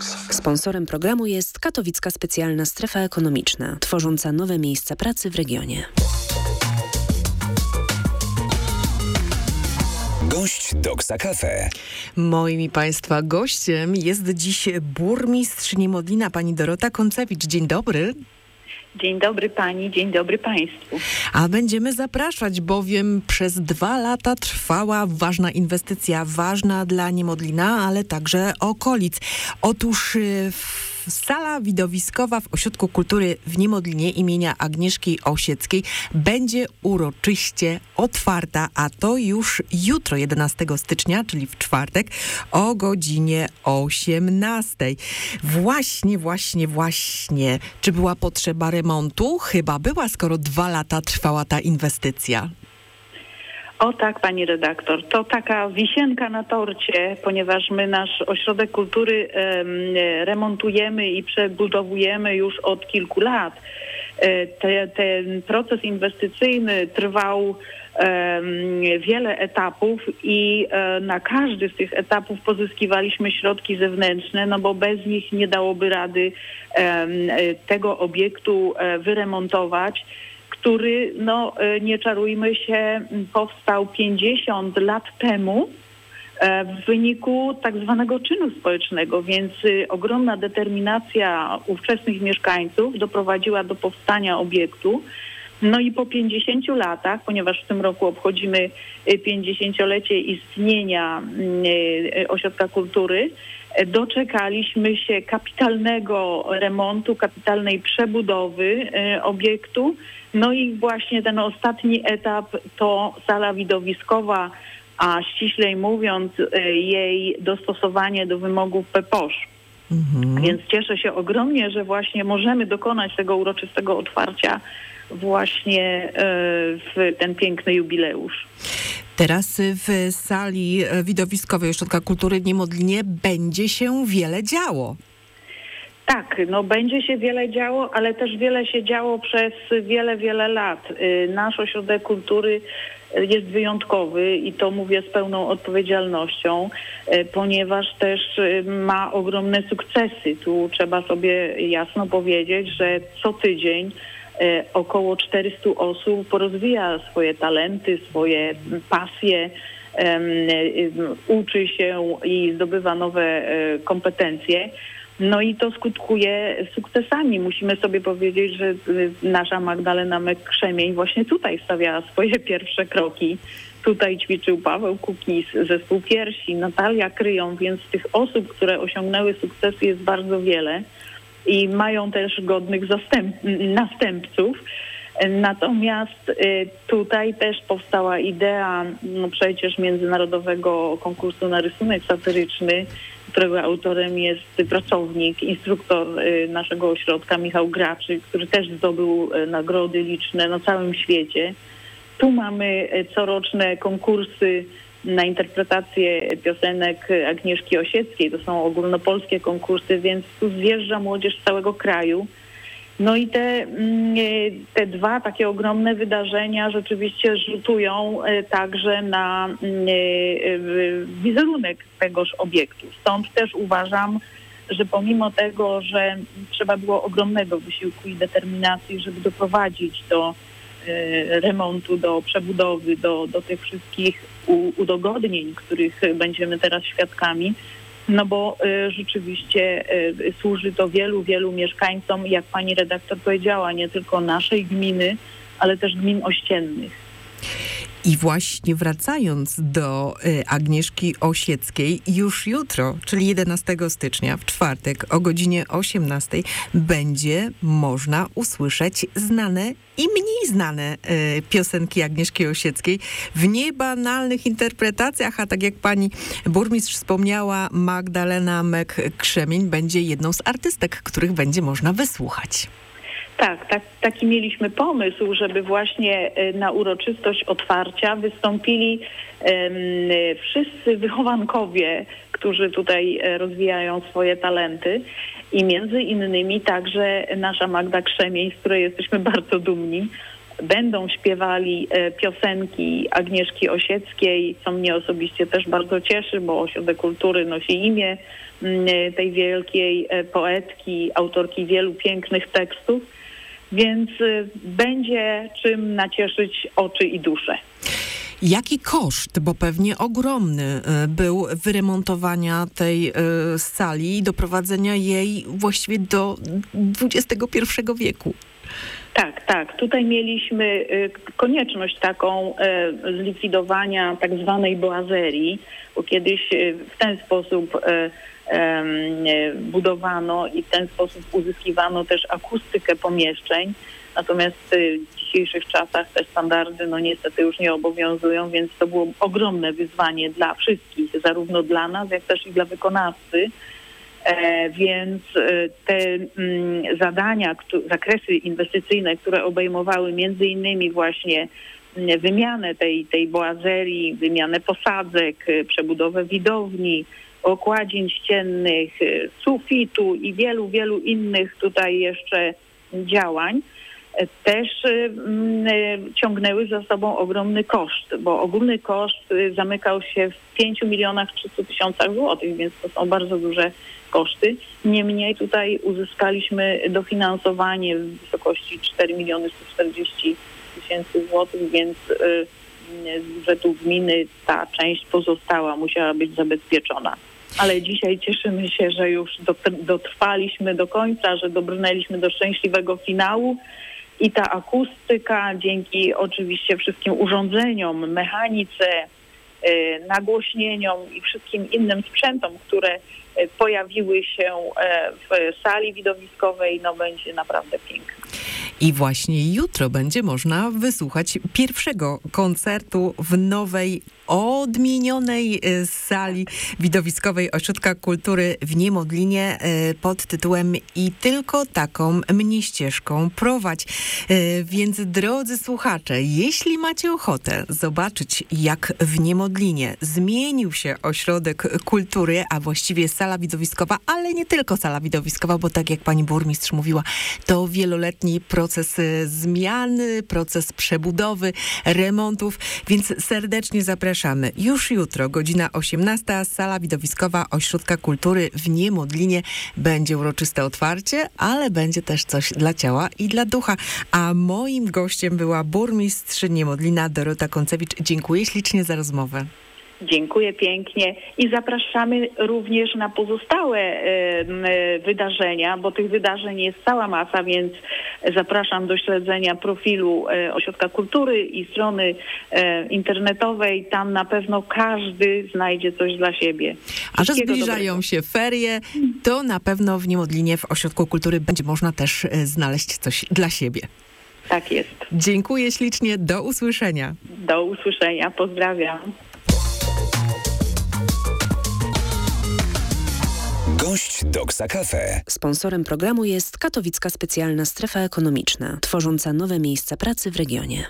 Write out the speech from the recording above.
Sponsorem programu jest Katowicka Specjalna Strefa Ekonomiczna, tworząca nowe miejsca pracy w regionie. Gość Doksa Cafe. Moim i Państwa gościem jest dziś burmistrz Niemodlina, pani Dorota Koncewicz. Dzień dobry. Dzień dobry pani, dzień dobry państwu. A będziemy zapraszać, bowiem przez 2 lata trwała ważna inwestycja, ważna dla Niemodlina, ale także okolic. Otóż sala widowiskowa w Ośrodku Kultury w Niemodlinie imienia Agnieszki Osieckiej będzie uroczyście otwarta, a to już jutro, 11 stycznia, czyli w czwartek, o godzinie 18. Właśnie. Czy była potrzeba remontu? Chyba była, skoro 2 lata trwała ta inwestycja. O tak, pani redaktor, to taka wisienka na torcie, ponieważ my nasz ośrodek kultury remontujemy i przebudowujemy już od kilku lat. Ten proces inwestycyjny trwał wiele etapów i na każdy z tych etapów pozyskiwaliśmy środki zewnętrzne, no bo bez nich nie dałoby rady tego obiektu wyremontować, który, no nie czarujmy się, powstał 50 lat temu w wyniku tak zwanego czynu społecznego, więc ogromna determinacja ówczesnych mieszkańców doprowadziła do powstania obiektu. No i po 50 latach, ponieważ w tym roku obchodzimy 50-lecie istnienia Ośrodka Kultury, doczekaliśmy się kapitalnego remontu, kapitalnej przebudowy obiektu. No i właśnie ten ostatni etap to sala widowiskowa, a ściślej mówiąc jej dostosowanie do wymogów PPOŚ. Więc cieszę się ogromnie, że właśnie możemy dokonać tego uroczystego otwarcia właśnie w ten piękny jubileusz. Teraz w sali widowiskowej Ośrodka Kultury w Niemodlinie będzie się wiele działo. Tak, no będzie się wiele działo, ale też wiele się działo przez wiele lat. Nasz Ośrodek Kultury jest wyjątkowy i to mówię z pełną odpowiedzialnością, ponieważ też ma ogromne sukcesy. Tu trzeba sobie jasno powiedzieć, że co tydzień około 400 osób porozwija swoje talenty, swoje pasje, uczy się i zdobywa nowe kompetencje. No i to skutkuje sukcesami. Musimy sobie powiedzieć, że nasza Magdalena Mek-Krzemień właśnie tutaj stawiała swoje pierwsze kroki. Tutaj ćwiczył Paweł Kukis, zespół Piersi, Natalia Kryją, więc tych osób, które osiągnęły sukcesy jest bardzo wiele i mają też godnych następców. Natomiast tutaj też powstała idea przecież międzynarodowego konkursu na rysunek satyryczny, którego autorem jest pracownik, instruktor naszego ośrodka Michał Graczy, który też zdobył nagrody liczne na całym świecie. Tu mamy coroczne konkursy na interpretację piosenek Agnieszki Osieckiej. To są ogólnopolskie konkursy, więc tu zjeżdża młodzież z całego kraju. No i te 2 takie ogromne wydarzenia rzeczywiście rzutują także na wizerunek tegoż obiektu. Stąd też uważam, że pomimo tego, że trzeba było ogromnego wysiłku i determinacji, żeby doprowadzić do remontu, do przebudowy, do tych wszystkich udogodnień, których będziemy teraz świadkami, no bo rzeczywiście służy to wielu mieszkańcom, jak pani redaktor powiedziała, nie tylko naszej gminy, ale też gmin ościennych. I właśnie wracając do Agnieszki Osieckiej, już jutro, czyli 11 stycznia, w czwartek o godzinie 18 będzie można usłyszeć znane i mniej znane piosenki Agnieszki Osieckiej w niebanalnych interpretacjach, a tak jak pani burmistrz wspomniała, Magdalena Mek-Krzemień będzie jedną z artystek, których będzie można wysłuchać. Taki mieliśmy pomysł, żeby właśnie na uroczystość otwarcia wystąpili wszyscy wychowankowie, którzy tutaj rozwijają swoje talenty i między innymi także nasza Magda Krzemień, z której jesteśmy bardzo dumni. Będą śpiewali piosenki Agnieszki Osieckiej, co mnie osobiście też bardzo cieszy, bo Ośrodek Kultury nosi imię tej wielkiej poetki, autorki wielu pięknych tekstów, więc będzie czym nacieszyć oczy i duszę. Jaki koszt, bo pewnie ogromny, był wyremontowania tej sali i doprowadzenia jej właściwie do XXI wieku? Tak. Tutaj mieliśmy konieczność taką zlikwidowania tak zwanej boazerii, bo kiedyś w ten sposób budowano i w ten sposób uzyskiwano też akustykę pomieszczeń. Natomiast w dzisiejszych czasach te standardy niestety już nie obowiązują, więc to było ogromne wyzwanie dla wszystkich, zarówno dla nas, jak też i dla wykonawcy. Więc te zadania, zakresy inwestycyjne, które obejmowały między innymi właśnie wymianę tej boazerii, wymianę posadzek, przebudowę widowni, okładzin ściennych, sufitu i wielu, wielu innych tutaj jeszcze działań, też ciągnęły za sobą ogromny koszt, bo ogólny koszt zamykał się w 5 300 000 złotych, więc to są bardzo duże koszty. Niemniej tutaj uzyskaliśmy dofinansowanie w wysokości 4 140 000 złotych, więc z budżetu gminy ta część pozostała musiała być zabezpieczona. Ale dzisiaj cieszymy się, że już dotrwaliśmy do końca, że dobrnęliśmy do szczęśliwego finału i ta akustyka dzięki oczywiście wszystkim urządzeniom, mechanice, nagłośnieniom i wszystkim innym sprzętom, które pojawiły się w sali widowiskowej, będzie naprawdę piękna. I właśnie jutro będzie można wysłuchać pierwszego koncertu w nowej, odmienionej sali widowiskowej Ośrodka Kultury w Niemodlinie pod tytułem I tylko taką mnie ścieżką prowadź. Więc drodzy słuchacze, jeśli macie ochotę zobaczyć, jak w Niemodlinie zmienił się Ośrodek Kultury, a właściwie sala widowiskowa, ale nie tylko sala widowiskowa, bo tak jak pani burmistrz mówiła, to wieloletni proces zmiany, proces przebudowy, remontów, więc serdecznie zapraszamy. Już jutro, godzina 18, sala widowiskowa Ośrodka Kultury w Niemodlinie. Będzie uroczyste otwarcie, ale będzie też coś dla ciała i dla ducha. A moim gościem była burmistrz Niemodlina Dorota Koncewicz. Dziękuję ślicznie za rozmowę. Dziękuję pięknie i zapraszamy również na pozostałe wydarzenia, bo tych wydarzeń jest cała masa, więc zapraszam do śledzenia profilu Ośrodka Kultury i strony internetowej. Tam na pewno każdy znajdzie coś dla siebie. A że zbliżają się ferie, to na pewno w Niemodlinie w Ośrodku Kultury będzie można też znaleźć coś dla siebie. Tak jest. Dziękuję ślicznie. Do usłyszenia. Do usłyszenia. Pozdrawiam. Gość Doksa Cafe. Sponsorem programu jest Katowicka Specjalna Strefa Ekonomiczna, tworząca nowe miejsca pracy w regionie.